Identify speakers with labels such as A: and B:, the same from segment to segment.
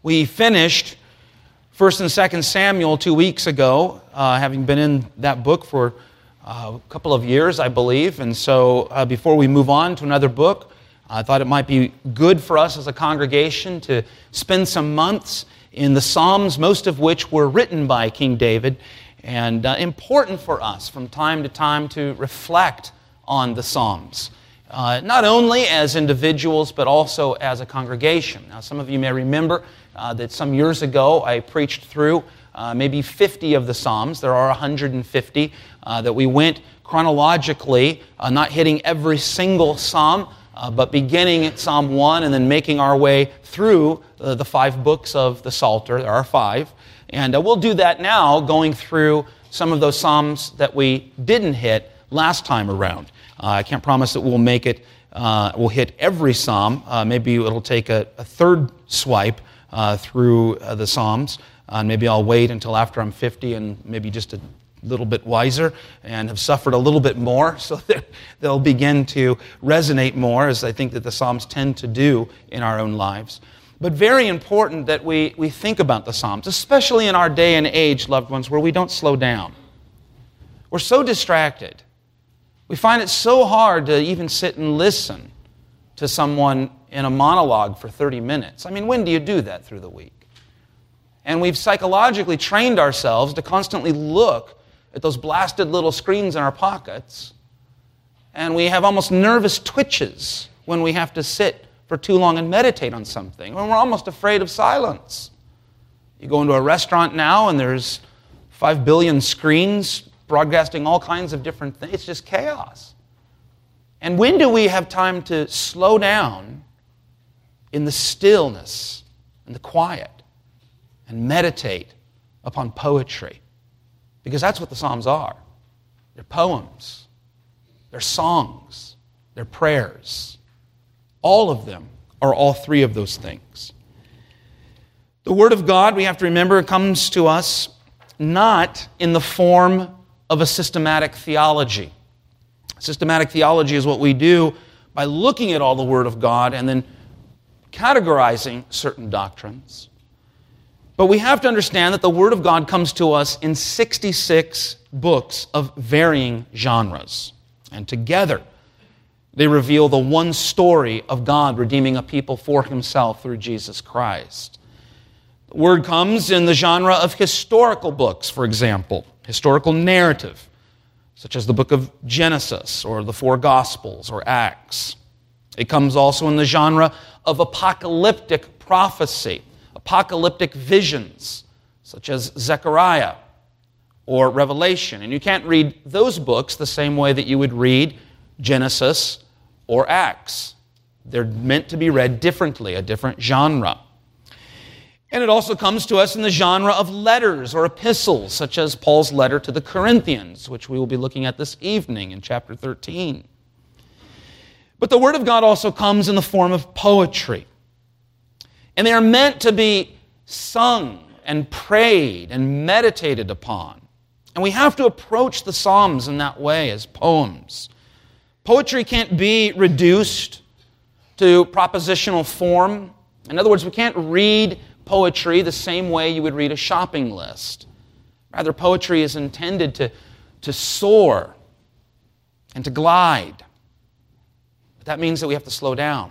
A: We finished 1st and 2nd Samuel 2 weeks ago, having been in that book for a couple of years, I believe. And so before we move on to another book, I thought it might be good for us as a congregation to spend some months in the Psalms, most of which were written by King David, and important for us from time to time to reflect on the Psalms. Not only as individuals, but also as a congregation. Now, some of you may remember that some years ago I preached through maybe 50 of the Psalms. There are 150 that we went chronologically, not hitting every single Psalm, but beginning at Psalm 1 and then making our way through the 5 books of the Psalter. There are 5. And we'll do that now, going through some of those Psalms that we didn't hit last time around. I can't promise that we'll make it, we'll hit every Psalm. Maybe it'll take a third swipe through the Psalms. Maybe I'll wait until after I'm 50 and maybe just a little bit wiser and have suffered a little bit more, so that they'll begin to resonate more, as I think that the Psalms tend to do in our own lives. But very important that we think about the Psalms, especially in our day and age, loved ones, where we don't slow down. We're so distracted. We find it so hard to even sit and listen to someone in a monologue for 30 minutes. I mean, when do you do that through the week? And we've psychologically trained ourselves to constantly look at those blasted little screens in our pockets, and we have almost nervous twitches when we have to sit for too long and meditate on something, when we're almost afraid of silence. You go into a restaurant now and there's 5 billion screens broadcasting all kinds of different things. It's just chaos. And when do we have time to slow down in the stillness and the quiet and meditate upon poetry? Because that's what the Psalms are. They're poems. They're songs. They're prayers. All of them are all 3 of those things. The Word of God, we have to remember, comes to us not in the form of a systematic theology. Systematic theology is what we do by looking at all the Word of God and then categorizing certain doctrines. But we have to understand that the Word of God comes to us in 66 books of varying genres. And together, they reveal the one story of God redeeming a people for Himself through Jesus Christ. The Word comes in the genre of historical books, for example, historical narrative, such as the book of Genesis or the 4 Gospels or Acts. It comes also in the genre of apocalyptic prophecy, apocalyptic visions, such as Zechariah or Revelation. And you can't read those books the same way that you would read Genesis or Acts. They're meant to be read differently, a different genre. And it also comes to us in the genre of letters or epistles, such as Paul's letter to the Corinthians, which we will be looking at this evening in chapter 13. But the Word of God also comes in the form of poetry. And they are meant to be sung and prayed and meditated upon. And we have to approach the Psalms in that way, as poems. Poetry can't be reduced to propositional form. In other words, we can't read poetry the same way you would read a shopping list. Rather, poetry is intended to soar and to glide. But that means that we have to slow down.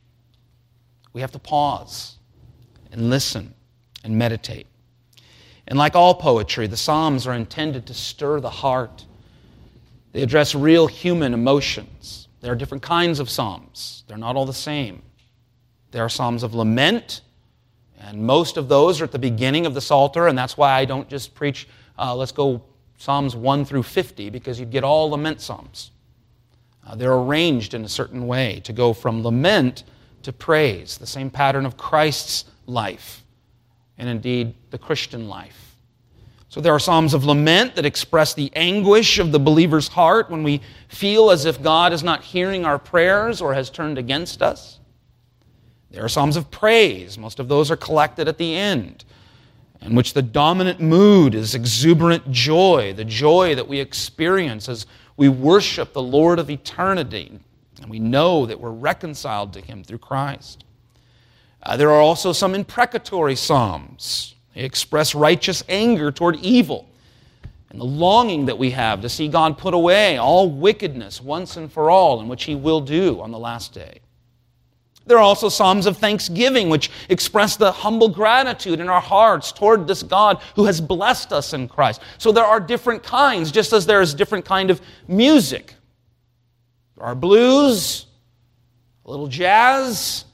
A: We have to pause and listen and meditate. And like all poetry, the Psalms are intended to stir the heart. They address real human emotions. There are different kinds of Psalms. They're not all the same. There are Psalms of lament, and most of those are at the beginning of the Psalter, and that's why I don't just preach, let's go Psalms 1 through 50, because you'd get all lament Psalms. They're arranged in a certain way to go from lament to praise, the same pattern of Christ's life, and indeed the Christian life. So there are Psalms of lament that express the anguish of the believer's heart when we feel as if God is not hearing our prayers or has turned against us. There are Psalms of praise. Most of those are collected at the end, in which the dominant mood is exuberant joy, the joy that we experience as we worship the Lord of eternity, and we know that we're reconciled to Him through Christ. There are also some imprecatory psalms. They express righteous anger toward evil and the longing that we have to see God put away all wickedness once and for all, in which He will do on the last day. There are also psalms of thanksgiving, which express the humble gratitude in our hearts toward this God who has blessed us in Christ. So there are different kinds, just as there is different kind of music. There are blues, a little jazz,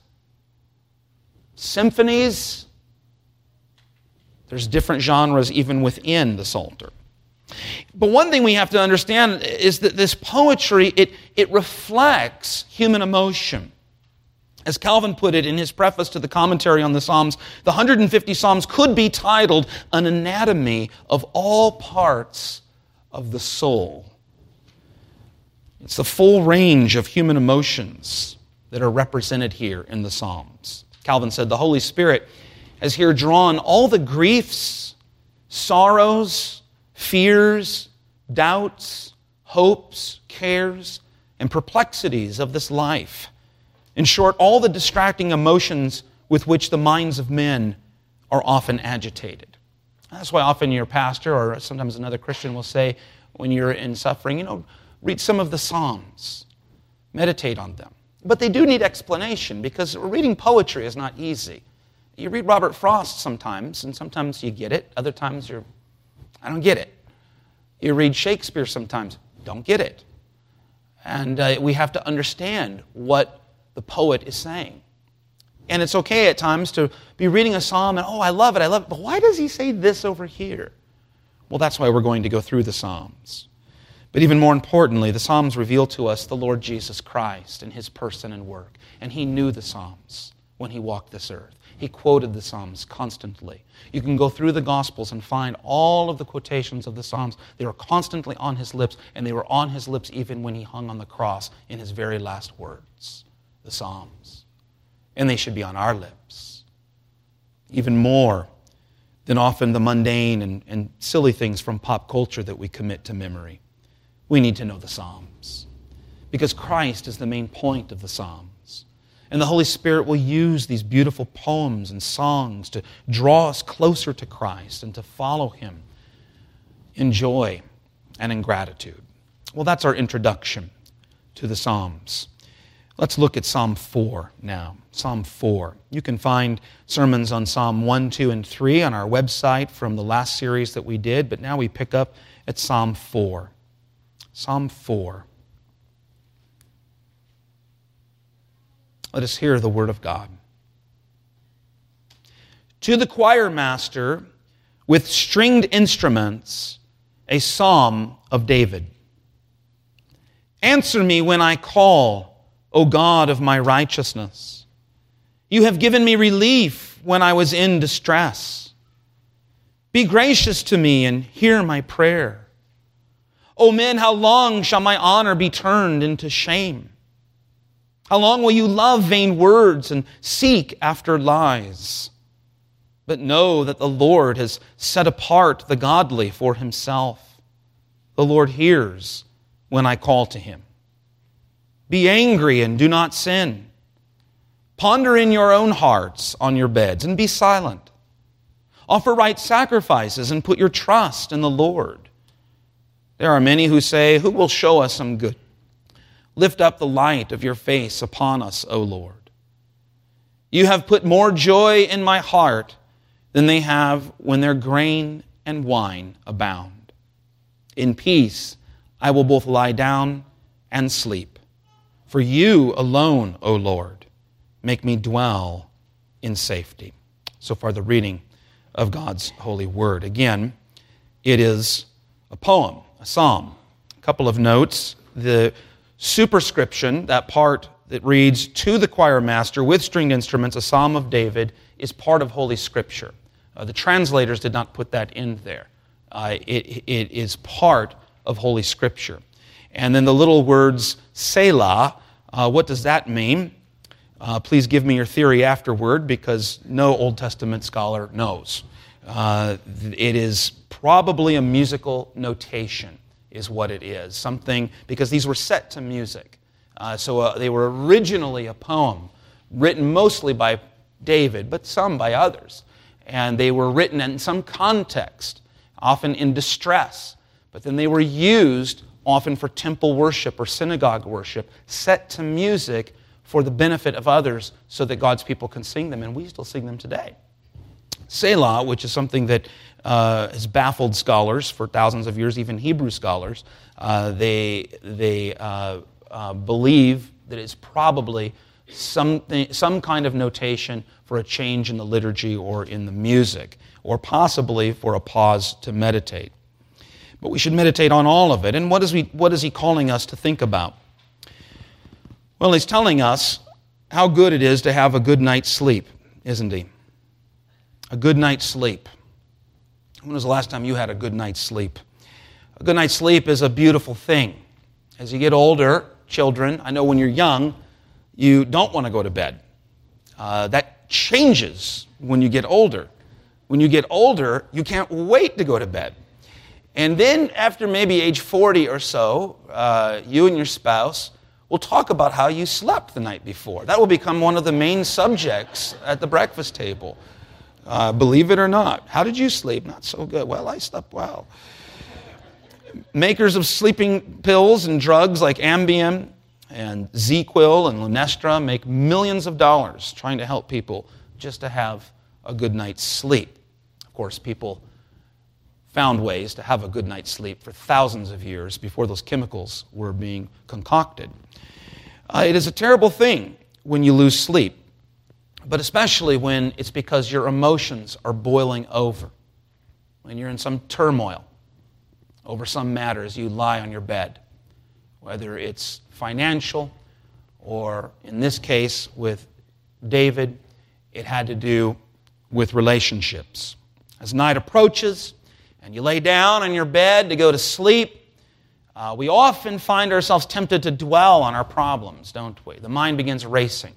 A: symphonies. There's different genres even within the Psalter. But one thing we have to understand is that this poetry, it reflects human emotion. As Calvin put it in his preface to the commentary on the Psalms, the 150 Psalms could be titled An Anatomy of All Parts of the Soul. It's the full range of human emotions that are represented here in the Psalms. Calvin said the Holy Spirit has here drawn all the griefs, sorrows, fears, doubts, hopes, cares, and perplexities of this life. In short, all the distracting emotions with which the minds of men are often agitated. That's why often your pastor or sometimes another Christian will say, when you're in suffering, read some of the Psalms. Meditate on them. But they do need explanation, because reading poetry is not easy. You read Robert Frost sometimes, and sometimes you get it. Other times I don't get it. You read Shakespeare sometimes, don't get it. And we have to understand what the poet is saying. And it's okay at times to be reading a psalm and, I love it, but why does he say this over here? Well, that's why we're going to go through the Psalms. But even more importantly, the Psalms reveal to us the Lord Jesus Christ and His person and work. And He knew the Psalms when He walked this earth. He quoted the Psalms constantly. You can go through the Gospels and find all of the quotations of the Psalms. They were constantly on His lips, and they were on His lips even when He hung on the cross in His very last words. The Psalms. And they should be on our lips. Even more than often the mundane and silly things from pop culture that we commit to memory. We need to know the Psalms. Because Christ is the main point of the Psalms. And the Holy Spirit will use these beautiful poems and songs to draw us closer to Christ and to follow Him in joy and in gratitude. Well, that's our introduction to the Psalms. Let's look at Psalm 4 now. Psalm 4. You can find sermons on Psalm 1, 2, and 3 on our website from the last series that we did, but now we pick up at Psalm 4. Psalm 4. Let us hear the Word of God. To the choir master with stringed instruments, a psalm of David. Answer me when I call, O God of my righteousness. You have given me relief when I was in distress. Be gracious to me and hear my prayer. O men, how long shall my honor be turned into shame? How long will you love vain words and seek after lies? But know that the Lord has set apart the godly for Himself. The Lord hears when I call to Him. Be angry and do not sin. Ponder in your own hearts on your beds and be silent. Offer right sacrifices and put your trust in the Lord. There are many who say, who will show us some good? Lift up the light of your face upon us, O Lord. You have put more joy in my heart than they have when their grain and wine abound. In peace I will both lie down and sleep. For you alone, O Lord, make me dwell in safety. So far the reading of God's holy word. Again, it is a poem, a psalm. A couple of notes. The superscription, that part that reads, to the choir master with stringed instruments, a psalm of David, is part of Holy Scripture. The translators did not put that in there. It is part of Holy Scripture. And then the little words, Selah, what does that mean? Please give me your theory afterward, because no Old Testament scholar knows. It is probably a musical notation, is what it is. Something, because these were set to music. So they were originally a poem written mostly by David, but some by others. And they were written in some context, often in distress. But then they were used often for temple worship or synagogue worship, set to music for the benefit of others so that God's people can sing them, and we still sing them today. Selah, which is something that has baffled scholars for thousands of years, even Hebrew scholars, they believe that it's probably some kind of notation for a change in the liturgy or in the music, or possibly for a pause to meditate. But we should meditate on all of it. And what is he calling us to think about? Well, he's telling us how good it is to have a good night's sleep, isn't he? A good night's sleep. When was the last time you had a good night's sleep? A good night's sleep is a beautiful thing. As you get older, children, I know when you're young, you don't want to go to bed. That changes when you get older. When you get older, you can't wait to go to bed. And then after maybe age 40 or so, you and your spouse will talk about how you slept the night before. That will become one of the main subjects at the breakfast table. Believe it or not. How did you sleep? Not so good. Well, I slept well. Makers of sleeping pills and drugs like Ambien and ZzzQuil and Lunesta make millions of dollars trying to help people just to have a good night's sleep. Of course, people found ways to have a good night's sleep for thousands of years before those chemicals were being concocted. It is a terrible thing when you lose sleep, but especially when it's because your emotions are boiling over. When you're in some turmoil over some matter as you lie on your bed, whether it's financial or, in this case, with David, it had to do with relationships. As night approaches and you lay down on your bed to go to sleep, we often find ourselves tempted to dwell on our problems, don't we? The mind begins racing.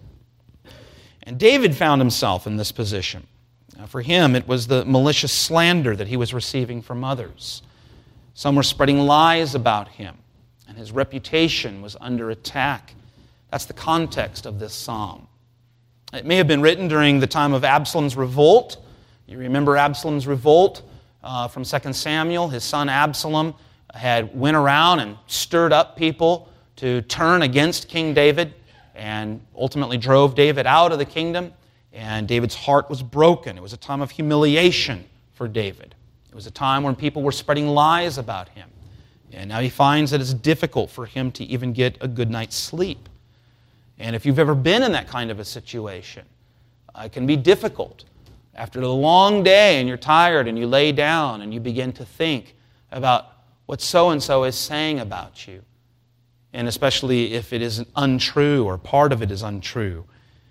A: And David found himself in this position. For him, it was the malicious slander that he was receiving from others. Some were spreading lies about him, and his reputation was under attack. That's the context of this psalm. It may have been written during the time of Absalom's revolt. You remember Absalom's revolt from 2 Samuel? His son Absalom had went around and stirred up people to turn against King David and ultimately drove David out of the kingdom, and David's heart was broken. It was a time of humiliation for David. It was a time when people were spreading lies about him, and now he finds that it's difficult for him to even get a good night's sleep. And if you've ever been in that kind of a situation, it can be difficult. After a long day and you're tired and you lay down and you begin to think about what so-and-so is saying about you, and especially if it is untrue or part of it is untrue,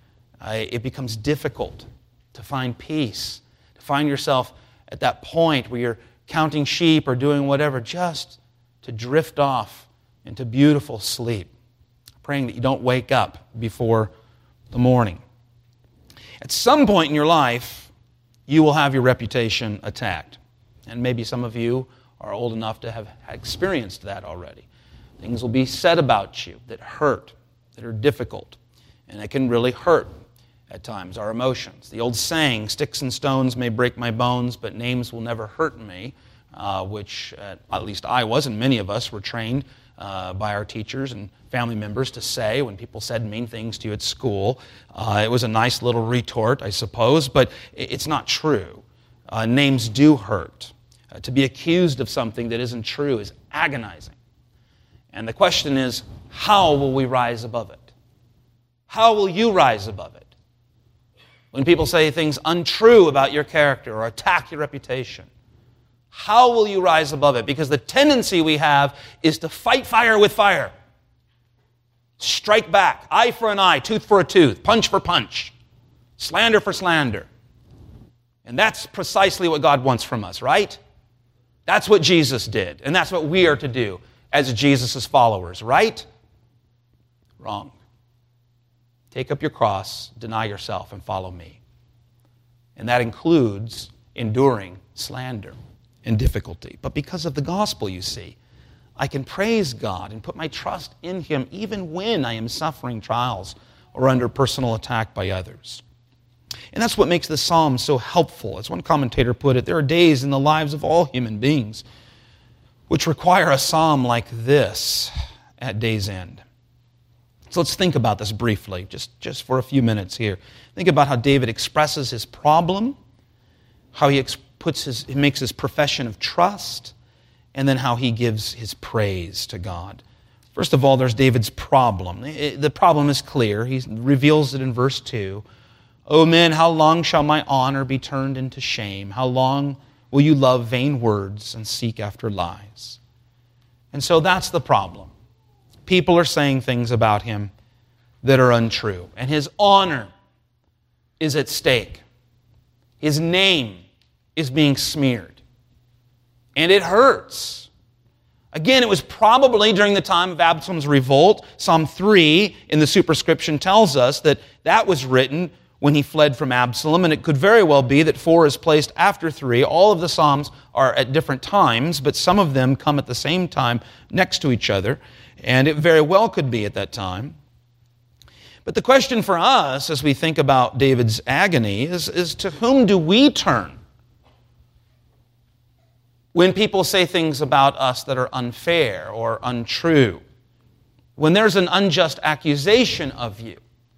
A: it becomes difficult to find peace, to find yourself at that point where you're counting sheep or doing whatever, just to drift off into beautiful sleep, praying that you don't wake up before the morning. At some point in your life, you will have your reputation attacked. And maybe some of you are old enough to have experienced that already. Things will be said about you that hurt, that are difficult, and it can really hurt at times, our emotions. The old saying, sticks and stones may break my bones, but names will never hurt me, which at least I was, and many of us were trained by our teachers and family members to say when people said mean things to you at school. It was a nice little retort, I suppose, but it's not true. Names do hurt. To be accused of something that isn't true is agonizing. And the question is, how will we rise above it? How will you rise above it? When people say things untrue about your character or attack your reputation, how will you rise above it? Because the tendency we have is to fight fire with fire. Strike back, eye for an eye, tooth for a tooth, punch for punch, slander for slander. And that's precisely what God wants from us, right? That's what Jesus did, and that's what we are to do as Jesus' followers, right? Wrong. Take up your cross, deny yourself, and follow me. And that includes enduring slander and difficulty. But because of the gospel, you see, I can praise God and put my trust in Him even when I am suffering trials or under personal attack by others. And that's what makes the Psalm so helpful. As one commentator put it, there are days in the lives of all human beings which require a psalm like this at day's end. So let's think about this briefly, just for a few minutes here. Think about how David expresses his problem, how he makes his profession of trust, and then how he gives his praise to God. First of all, there's David's problem. The problem is clear. He reveals it in verse 2. O men, how long shall my honor be turned into shame? How long will you love vain words and seek after lies? And so that's the problem. People are saying things about him that are untrue. And his honor is at stake. His name is being smeared. And it hurts. Again, it was probably during the time of Absalom's revolt. Psalm 3 in the superscription tells us that that was written when he fled from Absalom, and it could very well be that 4 is placed after 3. All of the Psalms are at different times, but some of them come at the same time next to each other, and it very well could be at that time. But the question for us as we think about David's agony is to whom do we turn when people say things about us that are unfair or untrue? When there's an unjust accusation of you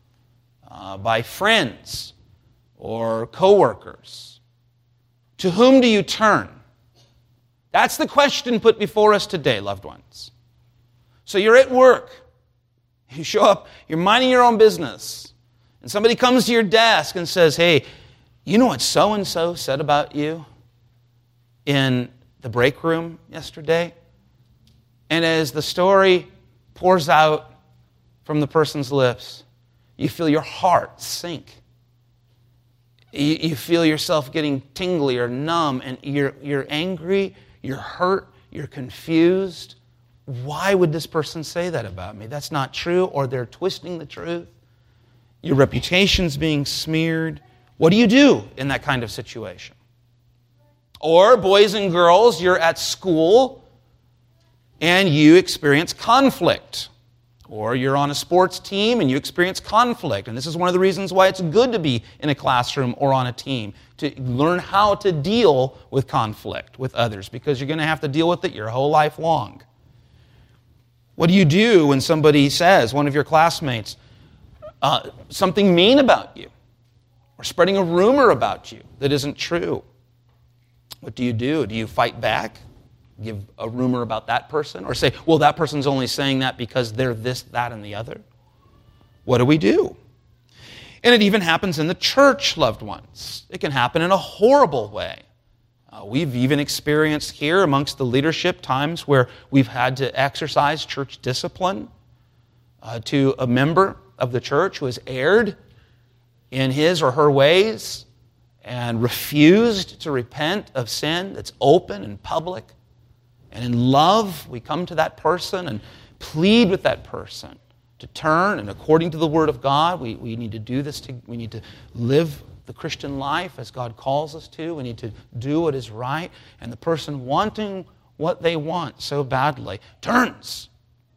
A: by friends or coworkers, to whom do you turn? That's the question put before us today, loved ones. So you're at work. You show up, you're minding your own business, and somebody comes to your desk and says, hey, you know what so-and-so said about you in the break room yesterday? And as the story pours out from the person's lips, you feel your heart sink. You feel yourself getting tingly or numb, and you're angry, you're hurt, you're confused. Why would this person say that about me? That's not true, or they're twisting the truth. Your reputation's being smeared. What do you do in that kind of situation? Or, boys and girls, you're at school and you experience conflict. Or you're on a sports team and you experience conflict. And this is one of the reasons why it's good to be in a classroom or on a team, to learn how to deal with conflict with others, because you're going to have to deal with it your whole life long. What do you do when somebody says, one of your classmates, something mean about you, or spreading a rumor about you that isn't true? What do you do? Do you fight back? Give a rumor about that person? Or say, well, that person's only saying that because they're this, that, and the other? What do we do? And it even happens in the church, loved ones. It can happen in a horrible way. We've even experienced here amongst the leadership times where we've had to exercise church discipline to a member of the church who has erred in his or her ways and refused to repent of sin that's open and public. And in love, we come to that person and plead with that person to turn, and according to the Word of God, we need to do this. We need to live the Christian life as God calls us to. We need to do what is right. And the person wanting what they want so badly turns.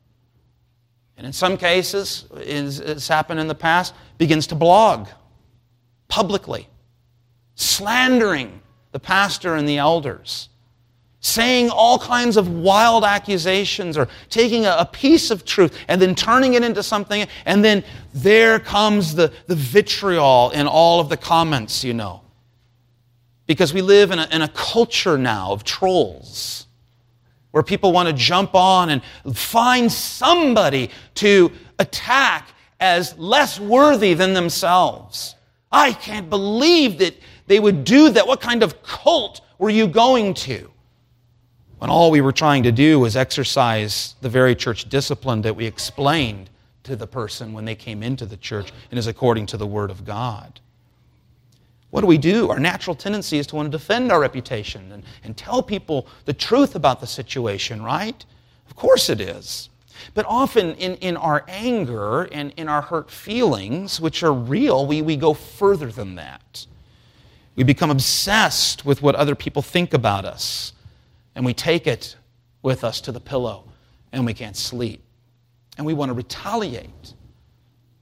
A: And in some cases, it's happened in the past, begins to blog publicly, slandering the pastor and the elders, saying all kinds of wild accusations, or taking a piece of truth and then turning it into something, and then there comes the vitriol in all of the comments, you know. Because we live in a culture now of trolls, where people want to jump on and find somebody to attack as less worthy than themselves. I can't believe that they would do that. What kind of cult were you going to? When all we were trying to do was exercise the very church discipline that we explained to the person when they came into the church and is according to the Word of God. What do? Our natural tendency is to want to defend our reputation and tell people the truth about the situation, right? Of course it is. But often in our anger and in our hurt feelings, which are real, we go further than that. We become obsessed with what other people think about us. And we take it with us to the pillow, and we can't sleep. And we want to retaliate.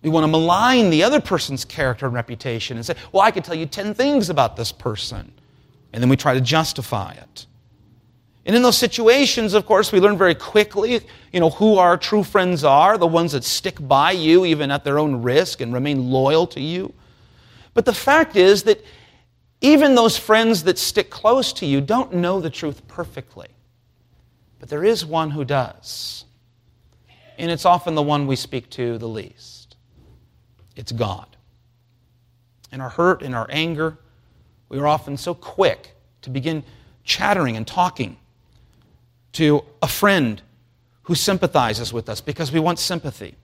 A: We want to malign the other person's character and reputation and say, well, I could tell you 10 things about this person. And then we try to justify it. And in those situations, of course, we learn very quickly, who our true friends are, the ones that stick by you even at their own risk and remain loyal to you. But the fact is that even those friends that stick close to you don't know the truth perfectly. But there is one who does. And it's often the one we speak to the least. It's God. In our hurt, in our anger, we are often so quick to begin chattering and talking to a friend who sympathizes with us because we want sympathy.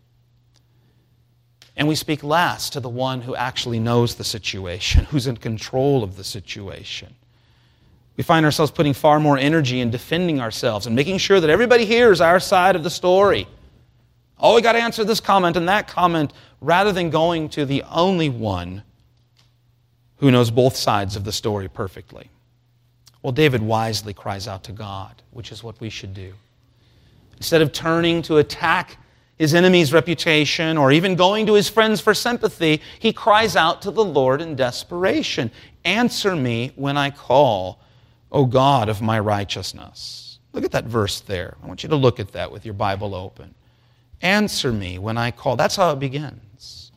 A: And we speak last to the one who actually knows the situation, who's in control of the situation. We find ourselves putting far more energy in defending ourselves and making sure that everybody hears our side of the story. Oh, we got to answer this comment and that comment, rather than going to the only one who knows both sides of the story perfectly. Well, David wisely cries out to God, which is what we should do. Instead of turning to attack his enemy's reputation or even going to his friends for sympathy, he cries out to the Lord in desperation. Answer me when I call, O God of my righteousness. Look at that verse there. I want you to look at that with your Bible open. Answer me when I call. That's how it begins.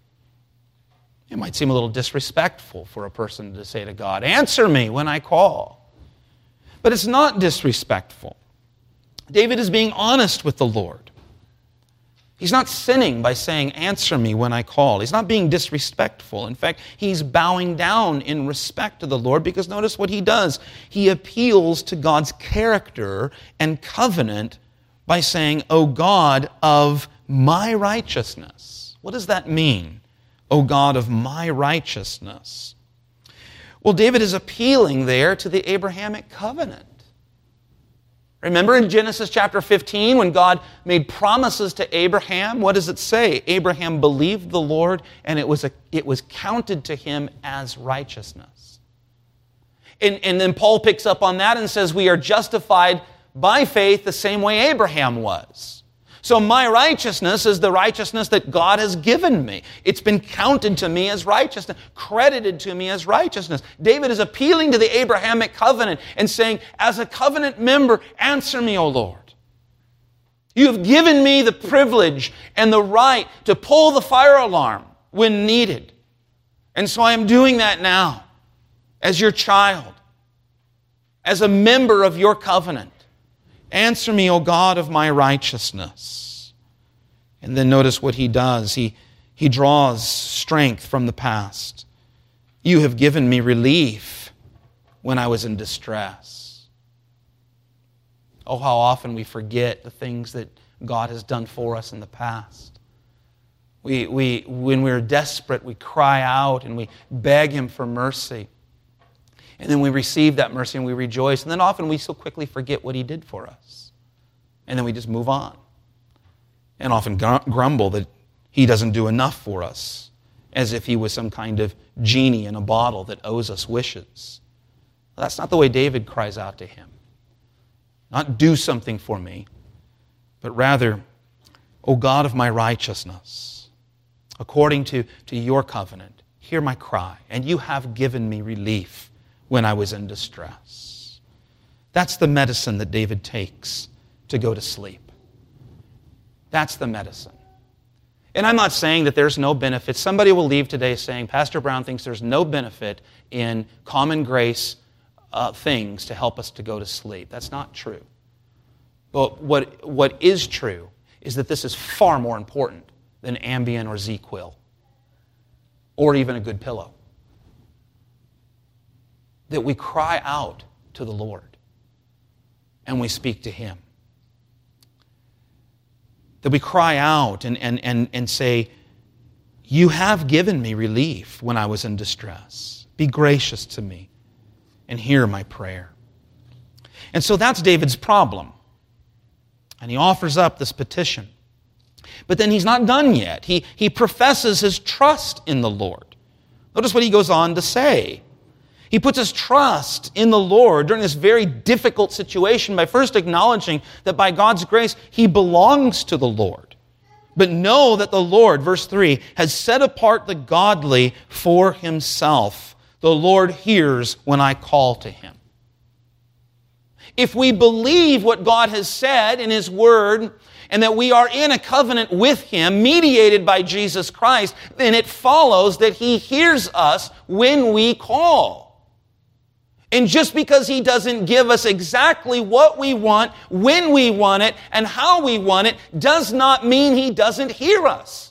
A: It might seem a little disrespectful for a person to say to God, answer me when I call. But it's not disrespectful. David is being honest with the Lord. He's not sinning by saying, answer me when I call. He's not being disrespectful. In fact, he's bowing down in respect to the Lord because notice what he does. He appeals to God's character and covenant by saying, O God of my righteousness. What does that mean? O God of my righteousness. Well, David is appealing there to the Abrahamic covenant. Remember in Genesis chapter 15 when God made promises to Abraham? What does it say? Abraham believed the Lord and it was counted to him as righteousness. And then Paul picks up on that and says we are justified by faith the same way Abraham was. So my righteousness is the righteousness that God has given me. It's been counted to me as righteousness, credited to me as righteousness. David is appealing to the Abrahamic covenant and saying, as a covenant member, answer me, O Lord. You have given me the privilege and the right to pull the fire alarm when needed. And so I am doing that now as your child, as a member of your covenant. Answer me, O God of my righteousness. And then notice what he does. He draws strength from the past. You have given me relief when I was in distress. Oh, how often we forget the things that God has done for us in the past. When we're desperate, we cry out and we beg Him for mercy. And then we receive that mercy and we rejoice. And then often we so quickly forget what He did for us. And then we just move on. And often grumble that He doesn't do enough for us, as if He was some kind of genie in a bottle that owes us wishes. Well, that's not the way David cries out to Him. Not do something for me, but rather, O God of my righteousness, according to your covenant, hear my cry, and you have given me relief when I was in distress. That's the medicine that David takes to go to sleep. That's the medicine. And I'm not saying that there's no benefit. Somebody will leave today saying, Pastor Brown thinks there's no benefit in common grace things to help us to go to sleep. That's not true. But what is true is that this is far more important than Ambien or ZzzQuil or even a good pillow. That we cry out to the Lord and we speak to Him. That we cry out and say, you have given me relief when I was in distress. Be gracious to me and hear my prayer. And so that's David's problem. And he offers up this petition. But then he's not done yet. He professes his trust in the Lord. Notice what he goes on to say. He puts his trust in the Lord during this very difficult situation by first acknowledging that by God's grace, he belongs to the Lord. But know that the Lord, verse 3, has set apart the godly for himself. The Lord hears when I call to him. If we believe what God has said in his word, and that we are in a covenant with him, mediated by Jesus Christ, then it follows that he hears us when we call. And just because he doesn't give us exactly what we want, when we want it, and how we want it, does not mean he doesn't hear us.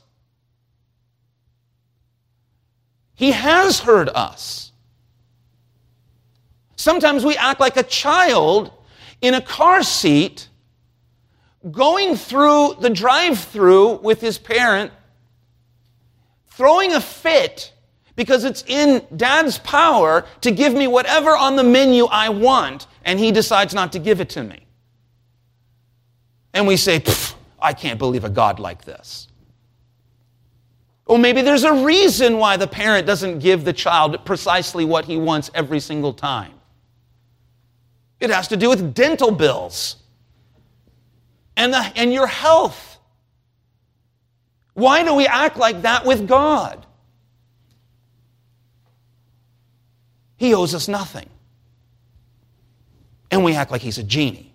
A: He has heard us. Sometimes we act like a child in a car seat going through the drive-thru with his parent, throwing a fit because it's in Dad's power to give me whatever on the menu I want, and he decides not to give it to me. And we say, I can't believe a God like this. Or maybe there's a reason why the parent doesn't give the child precisely what he wants every single time. It has to do with dental bills and your health. Why do we act like that with God? He owes us nothing. And we act like he's a genie.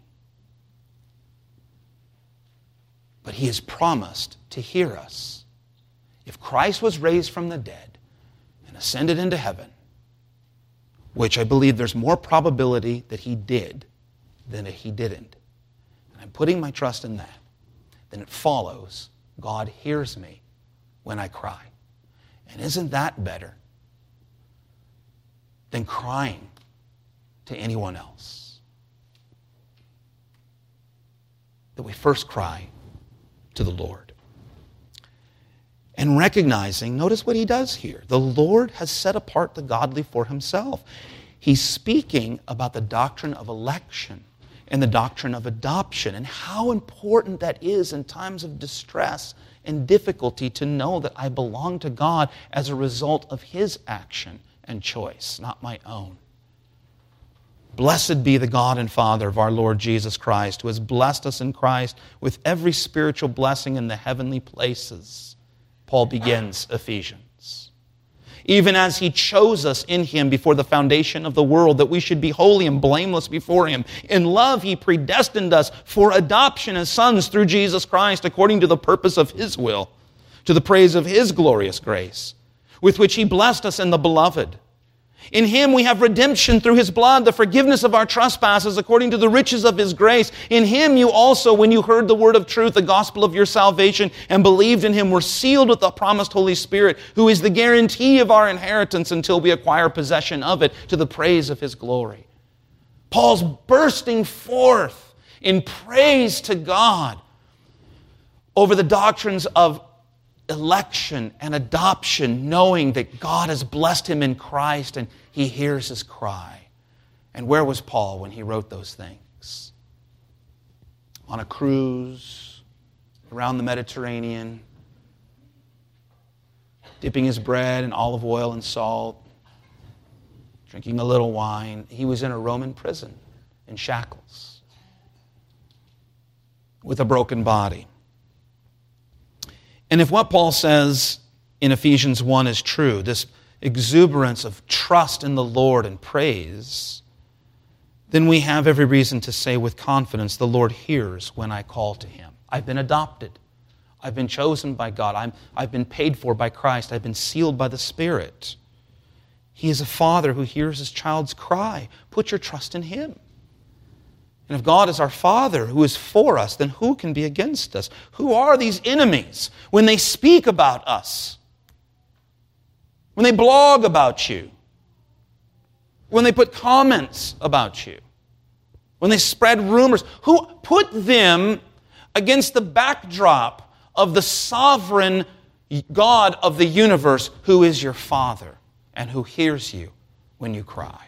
A: But he has promised to hear us. If Christ was raised from the dead and ascended into heaven, which I believe there's more probability that he did than that he didn't, and I'm putting my trust in that, then it follows God hears me when I cry. And isn't that better than crying to anyone else? That we first cry to the Lord. And recognizing, notice what he does here. The Lord has set apart the godly for himself. He's speaking about the doctrine of election and the doctrine of adoption and how important that is in times of distress and difficulty to know that I belong to God as a result of his action and choice, not my own. Blessed be the God and Father of our Lord Jesus Christ, who has blessed us in Christ with every spiritual blessing in the heavenly places. Paul begins Ephesians. Even as he chose us in him before the foundation of the world, that we should be holy and blameless before him. In love he predestined us for adoption as sons through Jesus Christ, according to the purpose of his will, to the praise of his glorious grace, with which he blessed us in the beloved. In him we have redemption through his blood, the forgiveness of our trespasses according to the riches of his grace. In him you also, when you heard the word of truth, the gospel of your salvation, and believed in him, were sealed with the promised Holy Spirit, who is the guarantee of our inheritance until we acquire possession of it, to the praise of his glory. Paul's bursting forth in praise to God over the doctrines of election and adoption, knowing that God has blessed him in Christ and he hears his cry. And where was Paul when he wrote those things? On a cruise around the Mediterranean, dipping his bread in olive oil and salt, drinking a little wine. He was in a Roman prison in shackles with a broken body. And if what Paul says in Ephesians 1 is true, this exuberance of trust in the Lord and praise, then we have every reason to say with confidence, the Lord hears when I call to him. I've been adopted. I've been chosen by God. I've been paid for by Christ. I've been sealed by the Spirit. He is a father who hears his child's cry. Put your trust in him. And if God is our Father who is for us, then who can be against us? Who are these enemies when they speak about us? When they blog about you? When they put comments about you? When they spread rumors? Who put them against the backdrop of the sovereign God of the universe who is your Father and who hears you when you cry?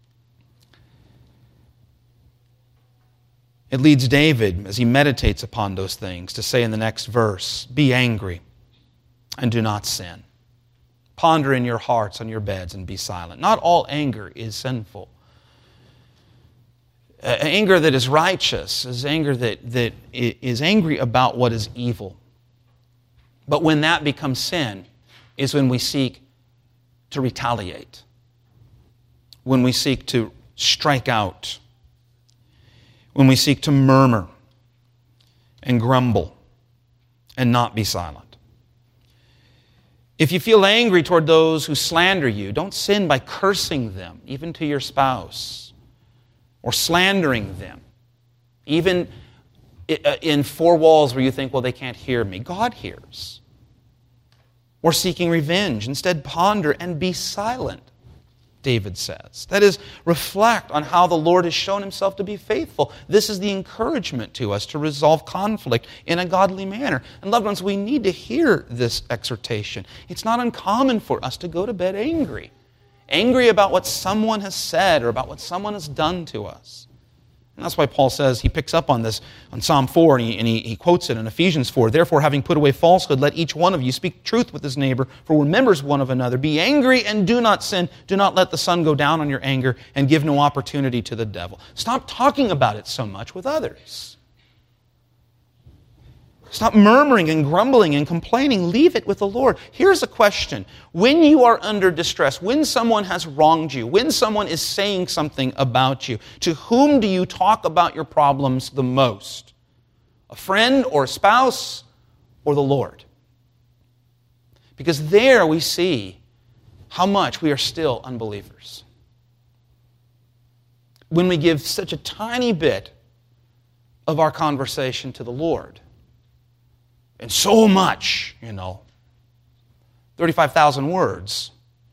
A: It leads David, as he meditates upon those things, to say in the next verse, be angry and do not sin. Ponder in your hearts on your beds and be silent. Not all anger is sinful. Anger that is righteous is anger that is angry about what is evil. But when that becomes sin is when we seek to retaliate, when we seek to strike out, when we seek to murmur and grumble and not be silent. If you feel angry toward those who slander you, don't sin by cursing them, even to your spouse, or slandering them, even in four walls where you think, well, they can't hear me. God hears. Or seeking revenge. Instead, ponder and be silent, David says. That is, reflect on how the Lord has shown himself to be faithful. This is the encouragement to us to resolve conflict in a godly manner. And loved ones, we need to hear this exhortation. It's not uncommon for us to go to bed angry. Angry about what someone has said or about what someone has done to us. And that's why Paul says, he picks up on this on Psalm 4, and he quotes it in Ephesians 4. Therefore, having put away falsehood, let each one of you speak truth with his neighbor, for we're members one of another. Be angry and do not sin. Do not let the sun go down on your anger, and give no opportunity to the devil. Stop talking about it so much with others. Stop murmuring and grumbling and complaining. Leave it with the Lord. Here's a question. When you are under distress, when someone has wronged you, when someone is saying something about you, to whom do you talk about your problems the most? A friend or a spouse or the Lord? Because there we see how much we are still unbelievers. When we give such a tiny bit of our conversation to the Lord, and so much, 35,000 words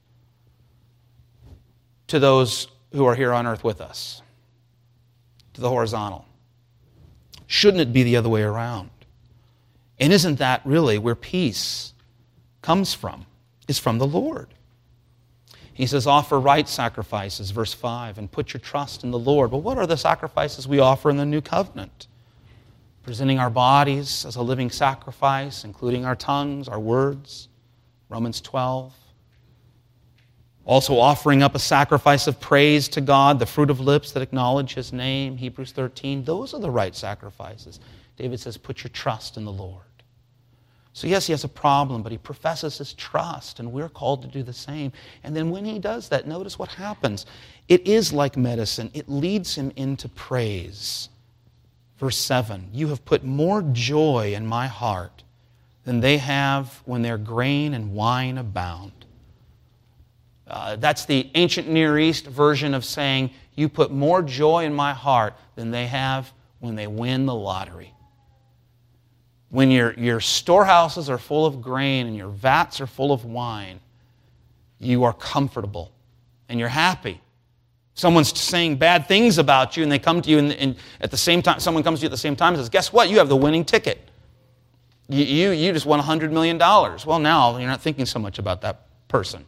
A: to those who are here on earth with us, to the horizontal. Shouldn't it be the other way around? And isn't that really where peace comes from? Is from the Lord. He says, offer right sacrifices, verse 5, and put your trust in the Lord. Well, what are the sacrifices we offer in the new covenant? Presenting our bodies as a living sacrifice, including our tongues, our words, Romans 12. Also offering up a sacrifice of praise to God, the fruit of lips that acknowledge His name, Hebrews 13. Those are the right sacrifices. David says, put your trust in the Lord. So yes, he has a problem, but he professes his trust, and we're called to do the same. And then when he does that, notice what happens. It is like medicine. It leads him into praise. Verse 7, you have put more joy in my heart than they have when their grain and wine abound. That's the ancient Near East version of saying, you put more joy in my heart than they have when they win the lottery. When your storehouses are full of grain and your vats are full of wine, you are comfortable and you're happy. Someone's saying bad things about you, and they come to you, and at the same time, someone comes to you at the same time and says, guess what? You have the winning ticket. You just won $100 million. Well, now you're not thinking so much about that person.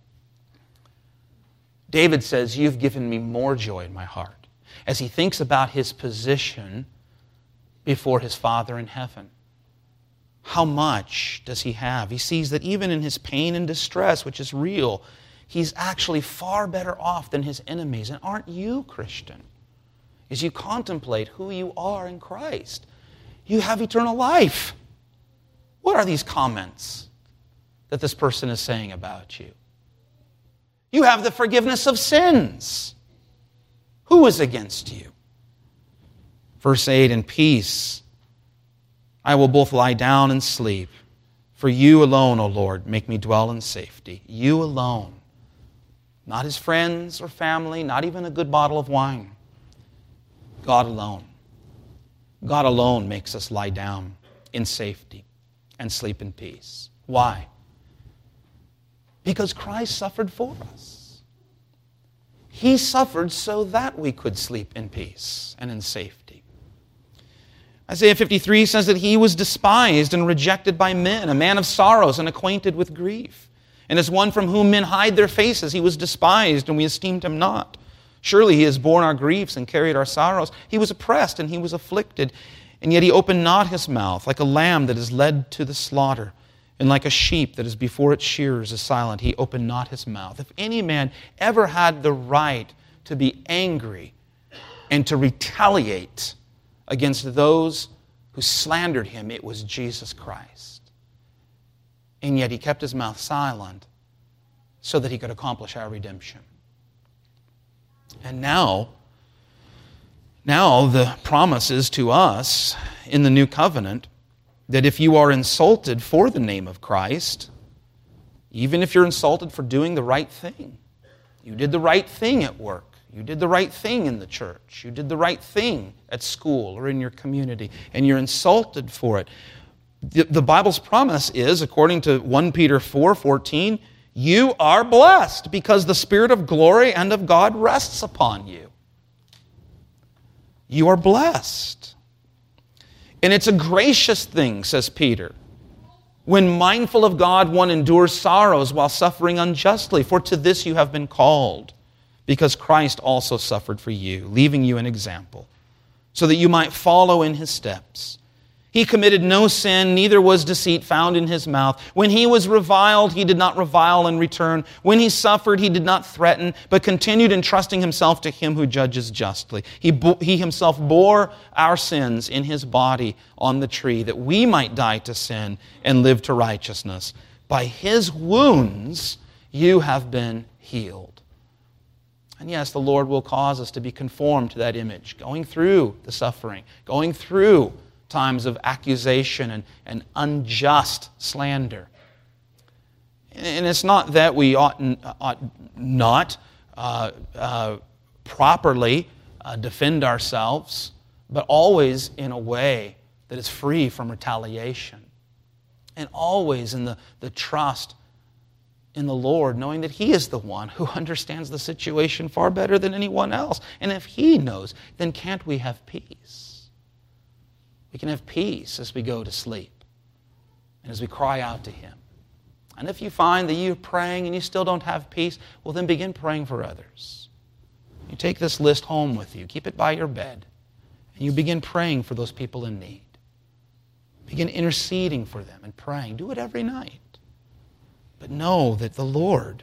A: David says, you've given me more joy in my heart, as he thinks about his position before his Father in heaven. How much does he have? He sees that even in his pain and distress, which is real, he's actually far better off than his enemies. And aren't you, Christian? As you contemplate who you are in Christ, you have eternal life. What are these comments that this person is saying about you? You have the forgiveness of sins. Who is against you? Verse 8, in peace I will both lie down and sleep. For you alone, O Lord, make me dwell in safety. You alone. Not his friends or family, not even a good bottle of wine. God alone. God alone makes us lie down in safety and sleep in peace. Why? Because Christ suffered for us. He suffered so that we could sleep in peace and in safety. Isaiah 53 says that he was despised and rejected by men, a man of sorrows and acquainted with grief. And as one from whom men hide their faces, he was despised, and we esteemed him not. Surely he has borne our griefs and carried our sorrows. He was oppressed, and he was afflicted. And yet he opened not his mouth, like a lamb that is led to the slaughter, and like a sheep that is before its shearers is silent. He opened not his mouth. If any man ever had the right to be angry and to retaliate against those who slandered him, it was Jesus Christ. and yet he kept his mouth silent so that he could accomplish our redemption. And now the promise is to us in the new covenant that if you are insulted for the name of Christ, even if you're insulted for doing the right thing, you did the right thing at work, you did the right thing in the church, you did the right thing at school or in your community, and you're insulted for it, the Bible's promise is, according to 1 Peter 4:14, you are blessed because the Spirit of glory and of God rests upon you. You are blessed. And it's a gracious thing, says Peter, when mindful of God one endures sorrows while suffering unjustly, for to this you have been called, because Christ also suffered for you, leaving you an example, so that you might follow in His steps. He committed no sin, neither was deceit found in His mouth. When He was reviled, He did not revile in return. When He suffered, He did not threaten, but continued entrusting Himself to Him who judges justly. He Himself bore our sins in His body on the tree, that we might die to sin and live to righteousness. By His wounds you have been healed. And yes, the Lord will cause us to be conformed to that image, going through the suffering, going through times of accusation and unjust slander. And it's not that we ought not properly defend ourselves, but always in a way that is free from retaliation. And always in the trust in the Lord, knowing that He is the one who understands the situation far better than anyone else. And if He knows, then can't we have peace? We can have peace as we go to sleep and as we cry out to Him. And if you find that you're praying and you still don't have peace, well, then begin praying for others. You take this list home with you, keep it by your bed, and you begin praying for those people in need. Begin interceding for them and praying. Do it every night. But know that the Lord,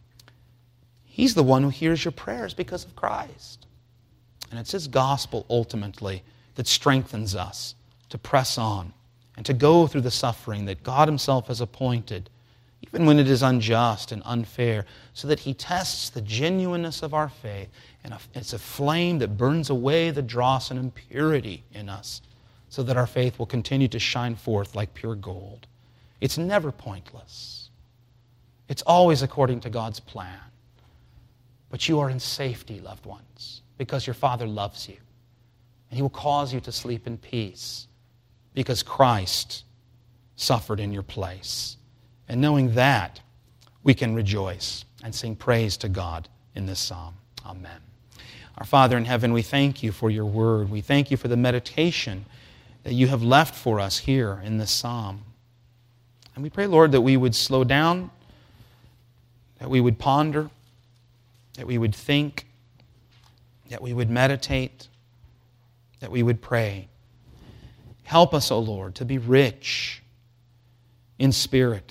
A: He's the one who hears your prayers because of Christ. And it's His gospel ultimately that strengthens us to press on and to go through the suffering that God Himself has appointed, even when it is unjust and unfair, so that He tests the genuineness of our faith. And it's a flame that burns away the dross and impurity in us, so that our faith will continue to shine forth like pure gold. It's never pointless. It's always according to God's plan. But you are in safety, loved ones, because your Father loves you. And He will cause you to sleep in peace because Christ suffered in your place. And knowing that, we can rejoice and sing praise to God in this psalm. Amen. Our Father in heaven, we thank You for Your word. We thank You for the meditation that You have left for us here in this psalm. And we pray, Lord, that we would slow down, that we would ponder, that we would think, that we would meditate, that we would pray. Help us, O Lord, to be rich in spirit,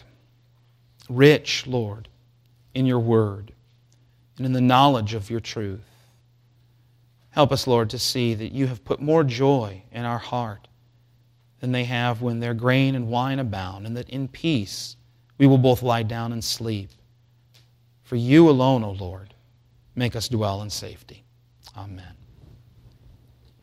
A: rich, Lord, in Your word and in the knowledge of Your truth. Help us, Lord, to see that You have put more joy in our heart than they have when their grain and wine abound, and that in peace we will both lie down and sleep. For You alone, O Lord, make us dwell in safety. Amen.